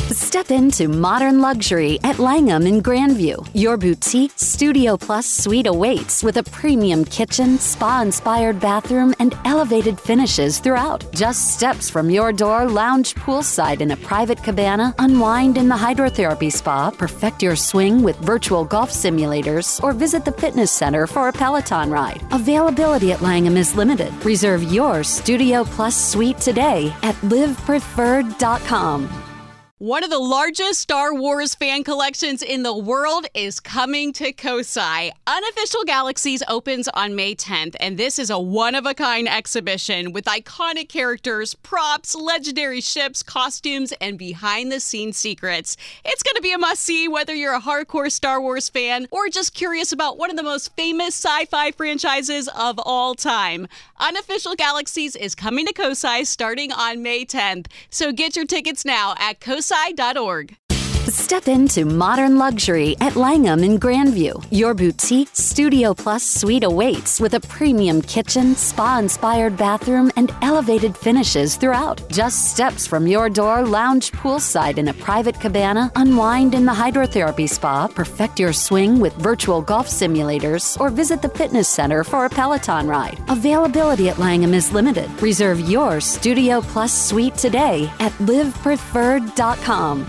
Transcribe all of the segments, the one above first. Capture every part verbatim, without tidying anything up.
Step into modern luxury at Langham in Grandview. Your boutique Studio Plus suite awaits with a premium kitchen, spa-inspired bathroom, and elevated finishes throughout. Just steps from your door, lounge poolside in a private cabana, unwind in the hydrotherapy spa, perfect your swing with virtual golf simulators, or visit the fitness center for a Peloton ride. Availability at Langham is limited. Reserve your Studio Plus suite today at live preferred dot com. One of the largest Star Wars fan collections in the world is coming to Kosai. Unofficial Galaxies opens on May tenth, and this is a one-of-a-kind exhibition with iconic characters, props, legendary ships, costumes, and behind-the-scenes secrets. It's going to be a must-see whether you're a hardcore Star Wars fan or just curious about one of the most famous sci-fi franchises of all time. Unofficial Galaxies is coming to Kosai starting on May tenth, so get your tickets now at kosai dot org. Step into modern luxury at Langham in Grandview. Your boutique Studio Plus suite awaits with a premium kitchen, spa-inspired bathroom, and elevated finishes throughout. Just steps from your door, lounge poolside in a private cabana, unwind in the hydrotherapy spa, perfect your swing with virtual golf simulators, or visit the fitness center for a Peloton ride. Availability at Langham is limited. Reserve your Studio Plus suite today at live preferred dot com.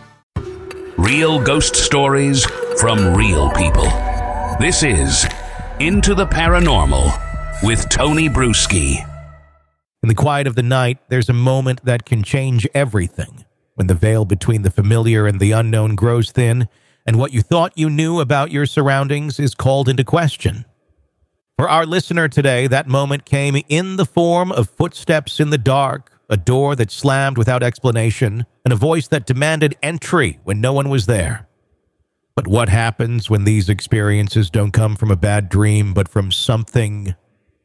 Real ghost stories from real people. This is Into the Paranormal with Tony Bruschi. In the quiet of the night, there's a moment that can change everything. When the veil between the familiar and the unknown grows thin, and what you thought you knew about your surroundings is called into question. For our listener today, that moment came in the form of footsteps in the dark, a door that slammed without explanation, and a voice that demanded entry when no one was there. But what happens when these experiences don't come from a bad dream, but from something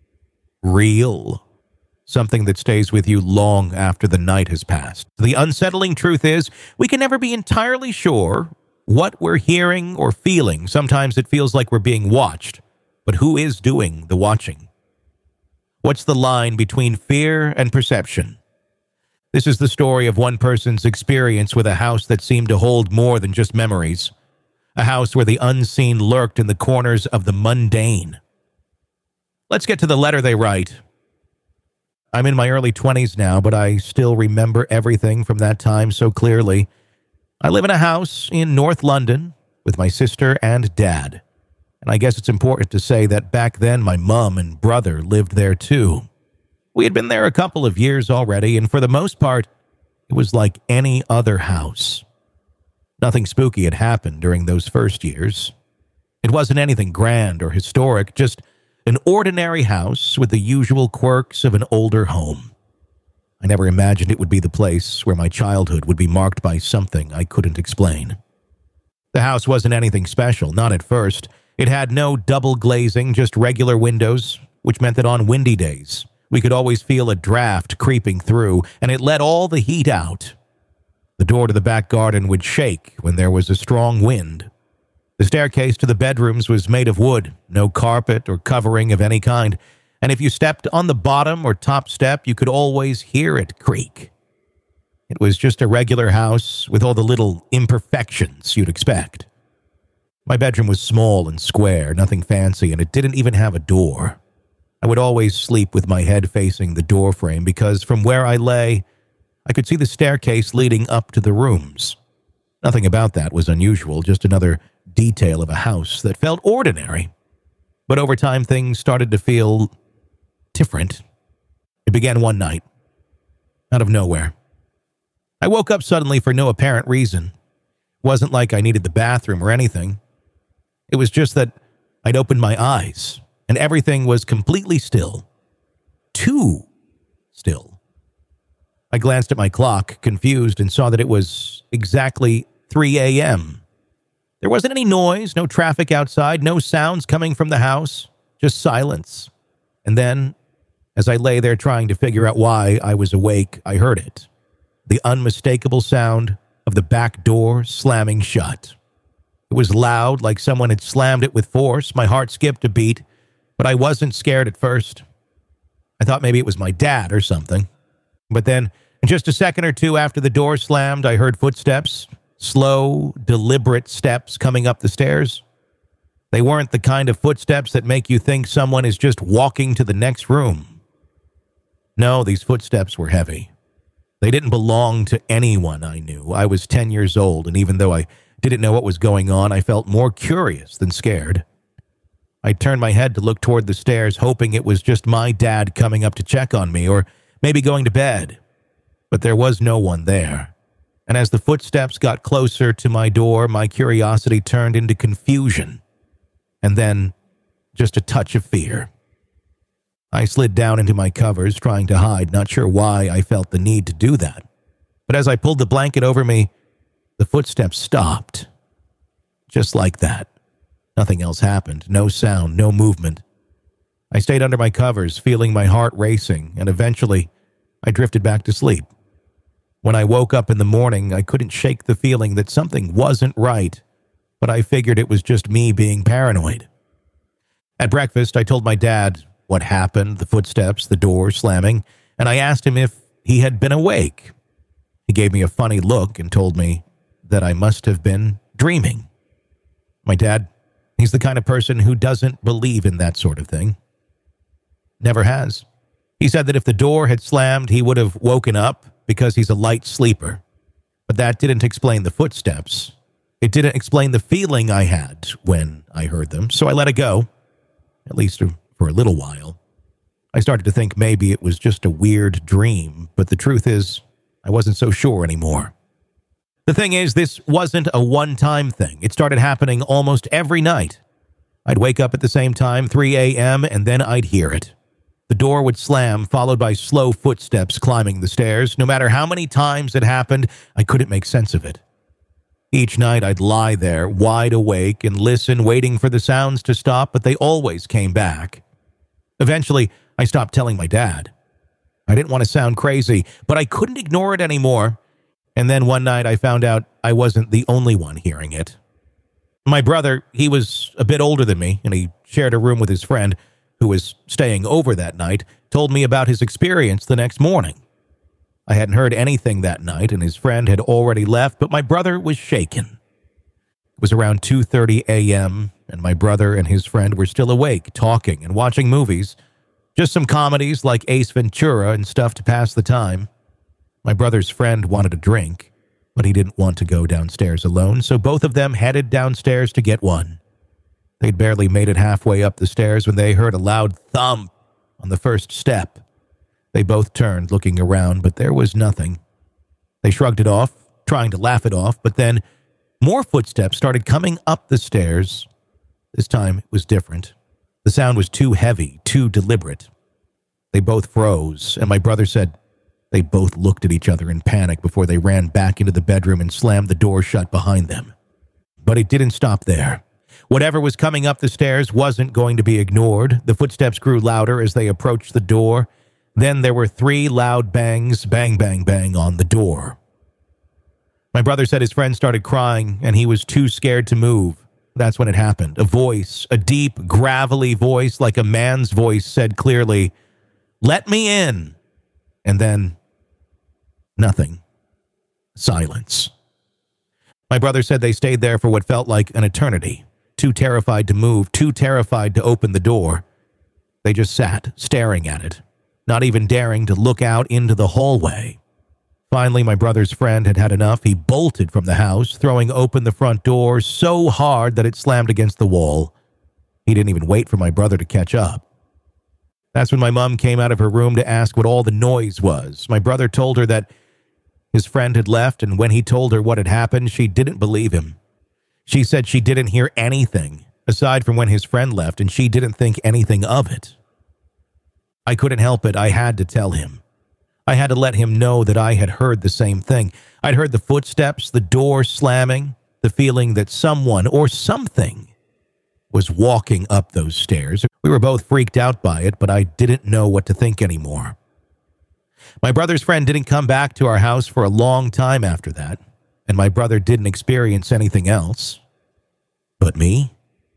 real? Something that stays with you long after the night has passed. The unsettling truth is, we can never be entirely sure what we're hearing or feeling. Sometimes it feels like we're being watched, but who is doing the watching? What's the line between fear and perception? This is the story of one person's experience with a house that seemed to hold more than just memories. A house where the unseen lurked in the corners of the mundane. Let's get to the letter they write. I'm in my early twenties now, but I still remember everything from that time so clearly. I live in a house in North London with my sister and dad. And I guess it's important to say that back then my mom and brother lived there too. We had been there a couple of years already, and for the most part, it was like any other house. Nothing spooky had happened during those first years. It wasn't anything grand or historic, just an ordinary house with the usual quirks of an older home. I never imagined it would be the place where my childhood would be marked by something I couldn't explain. The house wasn't anything special, not at first. It had no double glazing, just regular windows, which meant that on windy days, we could always feel a draft creeping through, and it let all the heat out. The door to the back garden would shake when there was a strong wind. The staircase to the bedrooms was made of wood, no carpet or covering of any kind, and if you stepped on the bottom or top step, you could always hear it creak. It was just a regular house with all the little imperfections you'd expect. My bedroom was small and square, nothing fancy, and it didn't even have a door. I would always sleep with my head facing the doorframe because from where I lay, I could see the staircase leading up to the rooms. Nothing about that was unusual, just another detail of a house that felt ordinary. But over time, things started to feel different. It began one night, out of nowhere. I woke up suddenly for no apparent reason. It wasn't like I needed the bathroom or anything. It was just that I'd opened my eyes, and everything was completely still. Too still. I glanced at my clock, confused, and saw that it was exactly three a.m. There wasn't any noise, no traffic outside, no sounds coming from the house, just silence. And then, as I lay there trying to figure out why I was awake, I heard it. The unmistakable sound of the back door slamming shut. It was loud, like someone had slammed it with force. My heart skipped a beat, but I wasn't scared at first. I thought maybe it was my dad or something. But then And just a second or two after the door slammed, I heard footsteps, slow, deliberate steps coming up the stairs. They weren't the kind of footsteps that make you think someone is just walking to the next room. No, these footsteps were heavy. They didn't belong to anyone I knew. I was ten years old, and even though I didn't know what was going on, I felt more curious than scared. I turned my head to look toward the stairs, hoping it was just my dad coming up to check on me, or maybe going to bed. But there was no one there. And as the footsteps got closer to my door, my curiosity turned into confusion. And then just a touch of fear. I slid down into my covers, trying to hide, not sure why I felt the need to do that. But as I pulled the blanket over me, the footsteps stopped. Just like that. Nothing else happened. No sound, no movement. I stayed under my covers, feeling my heart racing, and eventually I drifted back to sleep. When I woke up in the morning, I couldn't shake the feeling that something wasn't right, but I figured it was just me being paranoid. At breakfast, I told my dad what happened, the footsteps, the door slamming, and I asked him if he had been awake. He gave me a funny look and told me that I must have been dreaming. My dad, he's the kind of person who doesn't believe in that sort of thing. Never has. He said that if the door had slammed, he would have woken up because he's a light sleeper. But that didn't explain the footsteps. It didn't explain the feeling I had when I heard them, so I let it go, at least for a little while. I started to think maybe it was just a weird dream, but the truth is, I wasn't so sure anymore. The thing is, this wasn't a one-time thing. It started happening almost every night. I'd wake up at the same time, three a.m., and then I'd hear it. The door would slam, followed by slow footsteps climbing the stairs. No matter how many times it happened, I couldn't make sense of it. Each night I'd lie there, wide awake, and listen, waiting for the sounds to stop, but they always came back. Eventually, I stopped telling my dad. I didn't want to sound crazy, but I couldn't ignore it anymore. And then one night I found out I wasn't the only one hearing it. My brother, he was a bit older than me, and he shared a room with his friend, who was staying over that night, told me about his experience the next morning. I hadn't heard anything that night, and his friend had already left, but my brother was shaken. It was around two thirty a.m., and my brother and his friend were still awake, talking and watching movies. Just some comedies like Ace Ventura and stuff to pass the time. My brother's friend wanted a drink, but he didn't want to go downstairs alone, so both of them headed downstairs to get one. They'd barely made it halfway up the stairs when they heard a loud thump on the first step. They both turned, looking around, but there was nothing. They shrugged it off, trying to laugh it off, but then more footsteps started coming up the stairs. This time it was different. The sound was too heavy, too deliberate. They both froze, and my brother said they both looked at each other in panic before they ran back into the bedroom and slammed the door shut behind them. But it didn't stop there. Whatever was coming up the stairs wasn't going to be ignored. The footsteps grew louder as they approached the door. Then there were three loud bangs, bang, bang, bang, on the door. My brother said his friend started crying, and he was too scared to move. That's when it happened. A voice, a deep, gravelly voice like a man's voice said clearly, "Let me in." And then, nothing. Silence. My brother said they stayed there for what felt like an eternity. Too terrified to move, too terrified to open the door. They just sat, staring at it, not even daring to look out into the hallway. Finally, my brother's friend had had enough. He bolted from the house, throwing open the front door so hard that it slammed against the wall. He didn't even wait for my brother to catch up. That's when my mom came out of her room to ask what all the noise was. My brother told her that his friend had left, and when he told her what had happened, she didn't believe him. She said she didn't hear anything, aside from when his friend left, and she didn't think anything of it. I couldn't help it. I had to tell him. I had to let him know that I had heard the same thing. I'd heard the footsteps, the door slamming, the feeling that someone or something was walking up those stairs. We were both freaked out by it, but I didn't know what to think anymore. My brother's friend didn't come back to our house for a long time after that, and my brother didn't experience anything else. But me?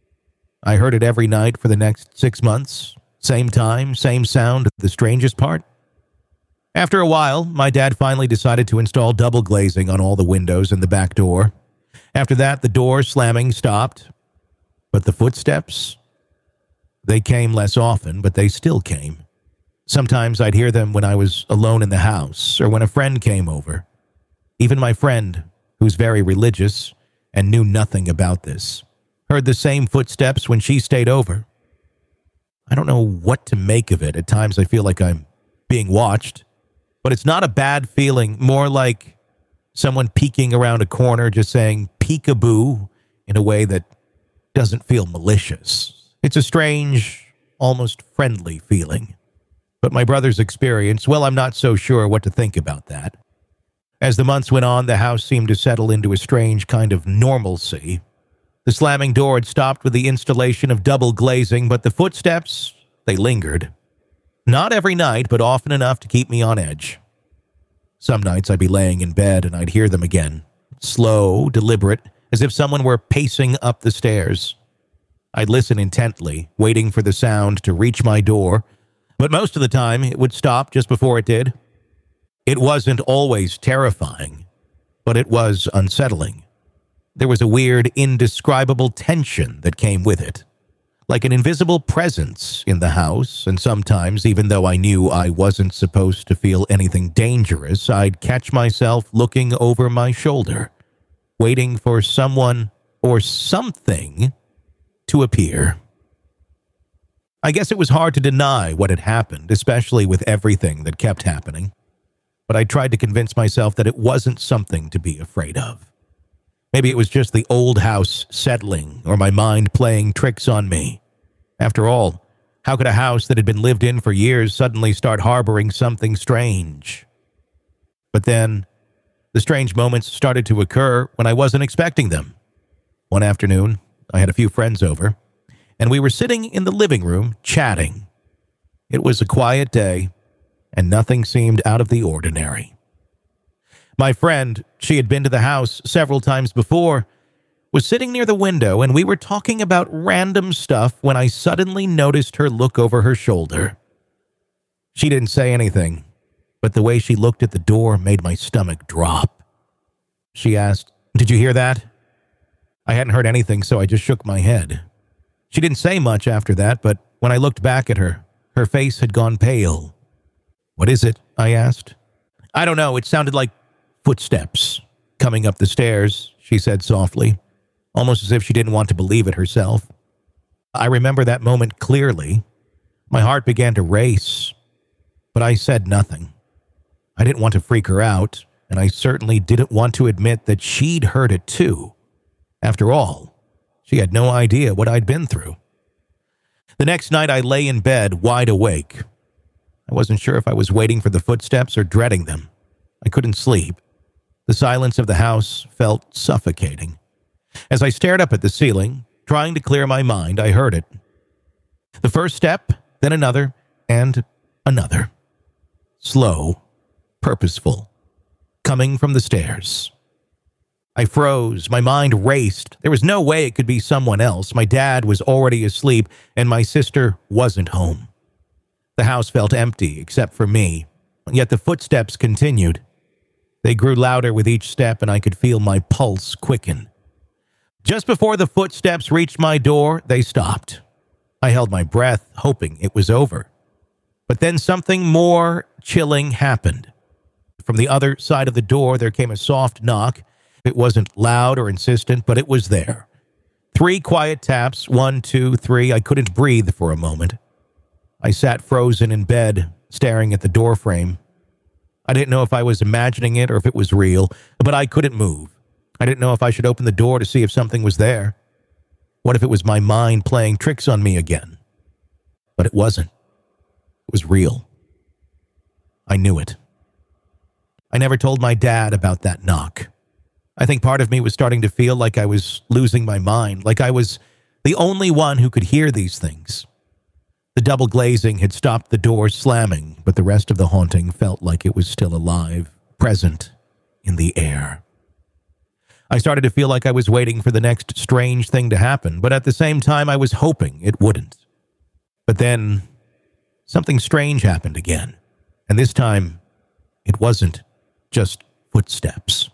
I heard it every night for the next six months. Same time, same sound. The strangest part? After a while, my dad finally decided to install double glazing on all the windows and the back door. After that, the door slamming stopped. But the footsteps? They came less often, but they still came. Sometimes I'd hear them when I was alone in the house or when a friend came over. Even my friend, who's very religious and knew nothing about this, heard the same footsteps when she stayed over. I don't know what to make of it. At times I feel like I'm being watched, but it's not a bad feeling, more like someone peeking around a corner just saying peekaboo in a way that doesn't feel malicious. It's a strange, almost friendly feeling. But my brother's experience, well, I'm not so sure what to think about that. As the months went on, the house seemed to settle into a strange kind of normalcy. The slamming door had stopped with the installation of double glazing, but the footsteps, they lingered. Not every night, but often enough to keep me on edge. Some nights I'd be laying in bed and I'd hear them again, slow, deliberate, as if someone were pacing up the stairs. I'd listen intently, waiting for the sound to reach my door, but most of the time it would stop just before it did. It wasn't always terrifying, but it was unsettling. There was a weird, indescribable tension that came with it, like an invisible presence in the house, and sometimes, even though I knew I wasn't supposed to feel anything dangerous, I'd catch myself looking over my shoulder, waiting for someone or something to appear. I guess it was hard to deny what had happened, especially with everything that kept happening. But I tried to convince myself that it wasn't something to be afraid of. Maybe it was just the old house settling, or my mind playing tricks on me. After all, how could a house that had been lived in for years suddenly start harboring something strange? But then, the strange moments started to occur when I wasn't expecting them. One afternoon, I had a few friends over, and we were sitting in the living room chatting. It was a quiet day, and nothing seemed out of the ordinary. My friend, she had been to the house several times before, was sitting near the window, and we were talking about random stuff when I suddenly noticed her look over her shoulder. She didn't say anything, but the way she looked at the door made my stomach drop. She asked, "Did you hear that?" I hadn't heard anything, so I just shook my head. She didn't say much after that, but when I looked back at her, her face had gone pale. "What is it?" I asked. "I don't know. It sounded like footsteps coming up the stairs," she said softly, almost as if she didn't want to believe it herself. I remember that moment clearly. My heart began to race, but I said nothing. I didn't want to freak her out, and I certainly didn't want to admit that she'd heard it too. After all, she had no idea what I'd been through. The next night I lay in bed, wide awake. I wasn't sure if I was waiting for the footsteps or dreading them. I couldn't sleep. The silence of the house felt suffocating. As I stared up at the ceiling, trying to clear my mind, I heard it. The first step, then another, and another. Slow, purposeful, coming from the stairs. I froze. My mind raced. There was no way it could be someone else. My dad was already asleep, and my sister wasn't home. The house felt empty, except for me, yet the footsteps continued. They grew louder with each step, and I could feel my pulse quicken. Just before the footsteps reached my door, they stopped. I held my breath, hoping it was over. But then something more chilling happened. From the other side of the door, there came a soft knock. It wasn't loud or insistent, but it was there. Three quiet taps, one, two, three. I couldn't breathe for a moment. I sat frozen in bed, staring at the doorframe. I didn't know if I was imagining it or if it was real, but I couldn't move. I didn't know if I should open the door to see if something was there. What if it was my mind playing tricks on me again? But it wasn't. It was real. I knew it. I never told my dad about that knock. I think part of me was starting to feel like I was losing my mind, like I was the only one who could hear these things. The double glazing had stopped the door slamming, but the rest of the haunting felt like it was still alive, present in the air. I started to feel like I was waiting for the next strange thing to happen, but at the same time I was hoping it wouldn't. But then something strange happened again, and this time It wasn't just footsteps.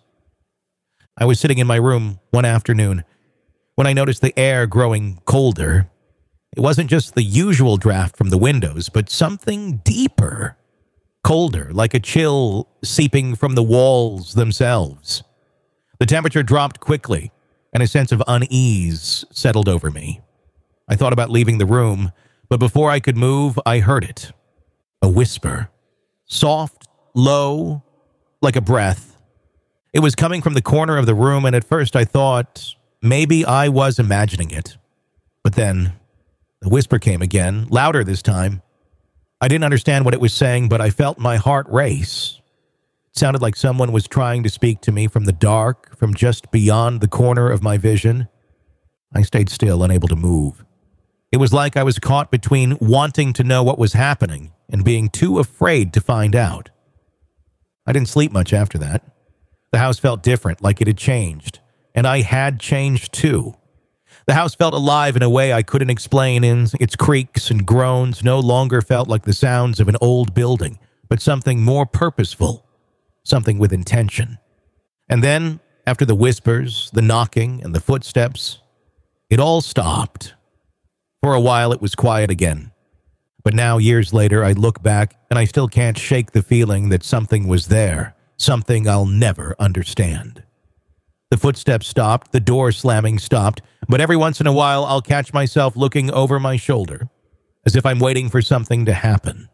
I was sitting in my room one afternoon when I noticed the air growing colder. It wasn't just the usual draft from the windows, but something deeper, colder, like a chill seeping from the walls themselves. The temperature dropped quickly, and a sense of unease settled over me. I thought about leaving the room, but before I could move, I heard it. A whisper. Soft, low, like a breath. It was coming from the corner of the room, and at first I thought maybe I was imagining it. But then the whisper came again, louder this time. I didn't understand what it was saying, but I felt my heart race. It sounded like someone was trying to speak to me from the dark, from just beyond the corner of my vision. I stayed still, unable to move. It was like I was caught between wanting to know what was happening and being too afraid to find out. I didn't sleep much after that. The house felt different, like it had changed, and I had changed too. The house felt alive in a way I couldn't explain, and its creaks and groans no longer felt like the sounds of an old building, but something more purposeful, something with intention. And then, after the whispers, the knocking, and the footsteps, it all stopped. For a while, it was quiet again. But now, years later, I look back, and I still can't shake the feeling that something was there, something I'll never understand. The footsteps stopped, the door slamming stopped, but every once in a while I'll catch myself looking over my shoulder, as if I'm waiting for something to happen.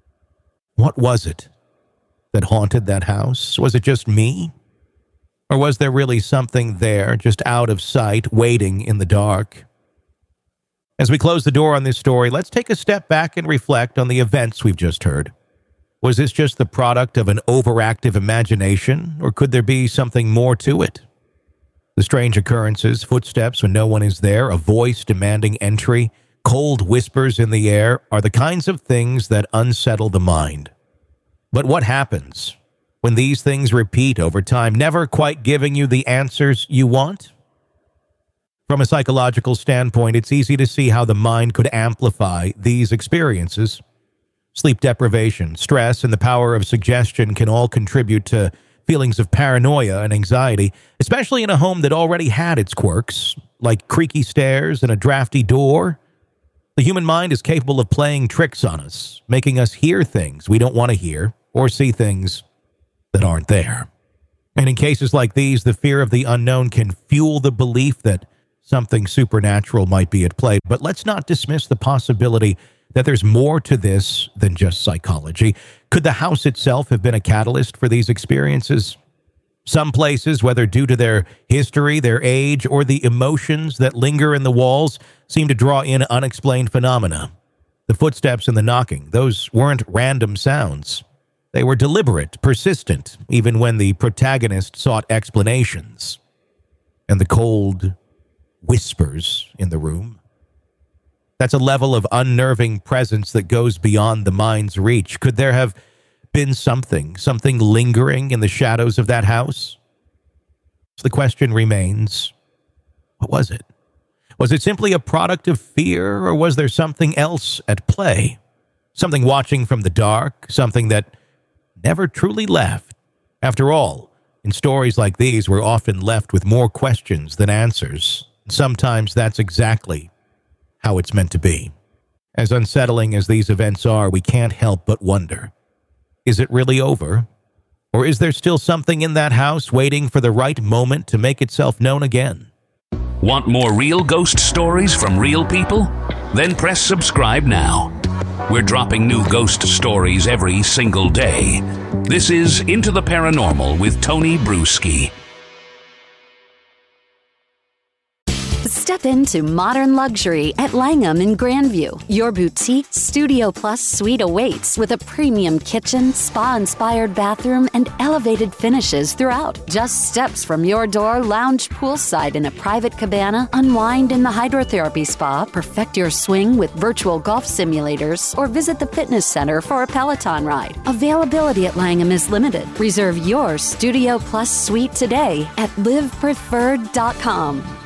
What was it that haunted that house? Was it just me? Or was there really something there, just out of sight, waiting in the dark? As we close the door on this story, let's take a step back and reflect on the events we've just heard. Was this just the product of an overactive imagination, or could there be something more to it? The strange occurrences, footsteps when no one is there, a voice demanding entry, cold whispers in the air are the kinds of things that unsettle the mind. But what happens when these things repeat over time, never quite giving you the answers you want? From a psychological standpoint, it's easy to see how the mind could amplify these experiences. Sleep deprivation, stress, and the power of suggestion can all contribute to feelings of paranoia and anxiety, especially in a home that already had its quirks, like creaky stairs and a drafty door. The human mind is capable of playing tricks on us, making us hear things we don't want to hear or see things that aren't there. And in cases like these, the fear of the unknown can fuel the belief that something supernatural might be at play. But let's not dismiss the possibility that there's more to this than just psychology. Could the house itself have been a catalyst for these experiences? Some places, whether due to their history, their age, or the emotions that linger in the walls, seem to draw in unexplained phenomena. The footsteps and the knocking, those weren't random sounds. They were deliberate, persistent, even when the protagonist sought explanations. And the cold whispers in the room. That's a level of unnerving presence that goes beyond the mind's reach. Could there have been something, something lingering in the shadows of that house? So the question remains, what was it? Was it simply a product of fear, or was there something else at play? Something watching from the dark, something that never truly left. After all, in stories like these, we're often left with more questions than answers. Sometimes that's exactly how it's meant to be. As unsettling as these events are, we can't help but wonder, is it really over? Or is there still something in that house waiting for the right moment to make itself known again? Want more real ghost stories from real people? Then press subscribe now. We're dropping new ghost stories every single day. This is Into the Paranormal with Tony Bruschi. Step into modern luxury at Langham in Grandview. Your boutique Studio Plus suite awaits with a premium kitchen, spa-inspired bathroom, and elevated finishes throughout. Just steps from your door, lounge poolside in a private cabana, unwind in the hydrotherapy spa, perfect your swing with virtual golf simulators, or visit the fitness center for a Peloton ride. Availability at Langham is limited. Reserve your Studio Plus suite today at live preferred dot com.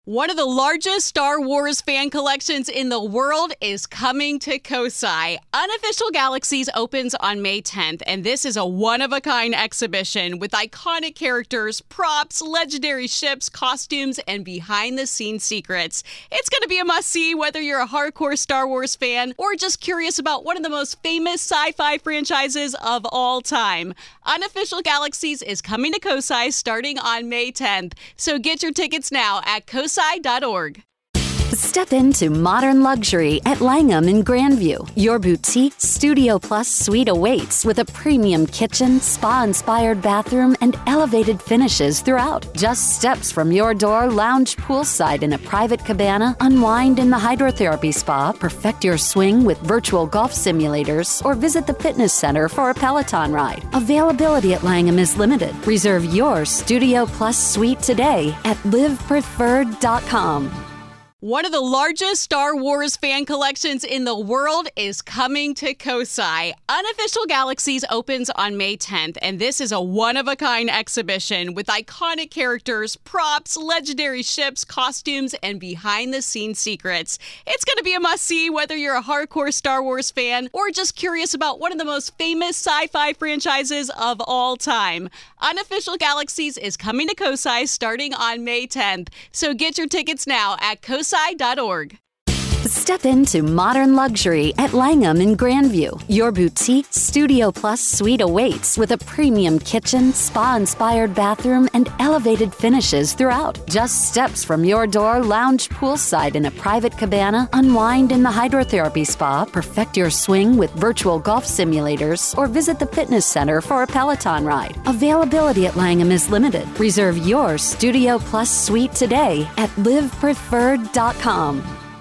One of the largest Star Wars fan collections in the world is coming to Kosai. Unofficial Galaxies opens on May tenth, and this is a one-of-a-kind exhibition with iconic characters, props, legendary ships, costumes, and behind-the-scenes secrets. It's going to be a must-see whether you're a hardcore Star Wars fan or just curious about one of the most famous sci-fi franchises of all time. Unofficial Galaxies is coming to Kosai starting on May tenth, so get your tickets now at kosai dot org. Step into modern luxury at Langham in Grandview. Your boutique Studio Plus suite awaits with a premium kitchen, spa-inspired bathroom, and elevated finishes throughout. Just steps from your door, lounge poolside in a private cabana, unwind in the hydrotherapy spa, perfect your swing with virtual golf simulators, or visit the fitness center for a Peloton ride. Availability at Langham is limited. Reserve your Studio Plus suite today at live preferred dot com. One of the largest Star Wars fan collections in the world is coming to Kosai. Unofficial Galaxies opens on May tenth, and this is a one-of-a-kind exhibition with iconic characters, props, legendary ships, costumes, and behind-the-scenes secrets. It's going to be a must-see whether you're a hardcore Star Wars fan or just curious about one of the most famous sci-fi franchises of all time. Unofficial Galaxies is coming to Kosai starting on May tenth, so get your tickets now at kosai dot org. Step into modern luxury at Langham in Grandview. Your boutique Studio Plus suite awaits with a premium kitchen, spa-inspired bathroom, and elevated finishes throughout. Just steps from your door, lounge poolside in a private cabana, unwind in the hydrotherapy spa, perfect your swing with virtual golf simulators, or visit the fitness center for a Peloton ride. Availability at Langham is limited. Reserve your Studio Plus suite today at live preferred dot com.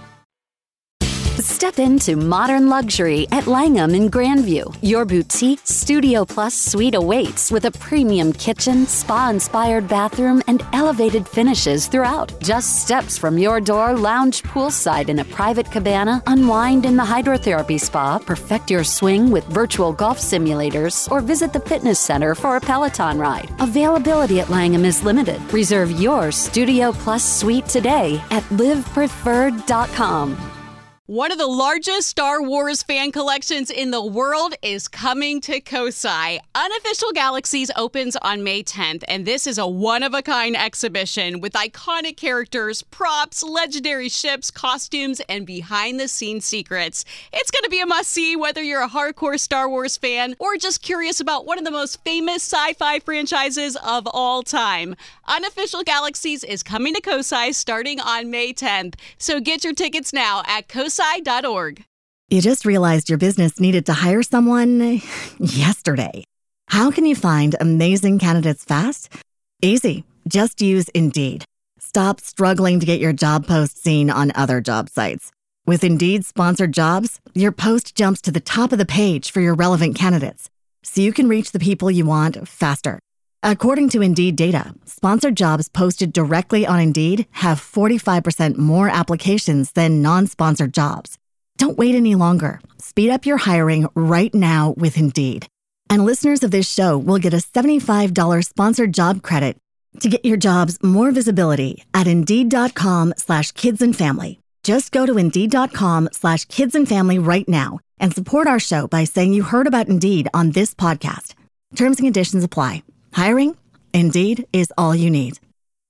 Step into modern luxury at Langham in Grandview. Your boutique Studio Plus suite awaits with a premium kitchen, spa-inspired bathroom, and elevated finishes throughout. Just steps from your door, lounge poolside in a private cabana, unwind in the hydrotherapy spa, perfect your swing with virtual golf simulators, or visit the fitness center for a Peloton ride. Availability at Langham is limited. Reserve your Studio Plus suite today at live preferred dot com. One of the largest Star Wars fan collections in the world is coming to Kosai. Unofficial Galaxies opens on May tenth, and this is a one-of-a-kind exhibition with iconic characters, props, legendary ships, costumes, and behind-the-scenes secrets. It's going to be a must-see whether you're a hardcore Star Wars fan or just curious about one of the most famous sci-fi franchises of all time. Unofficial Galaxies is coming to Kosai starting on May tenth, so get your tickets now at kosai dot org. You just realized your business needed to hire someone yesterday. How can you find amazing candidates fast? Easy. Just use Indeed. Stop struggling to get your job post seen on other job sites. With Indeed sponsored jobs, your post jumps to the top of the page for your relevant candidates, so you can reach the people you want faster. According to Indeed data, sponsored jobs posted directly on Indeed have forty-five percent more applications than non-sponsored jobs. Don't wait any longer. Speed up your hiring right now with Indeed. And listeners of this show will get a seventy-five dollars sponsored job credit to get your jobs more visibility at Indeed.com slash kids and family. Just go to Indeed.com slash kids and family right now and support our show by saying you heard about Indeed on this podcast. Terms and conditions apply. Hiring? Indeed is all you need.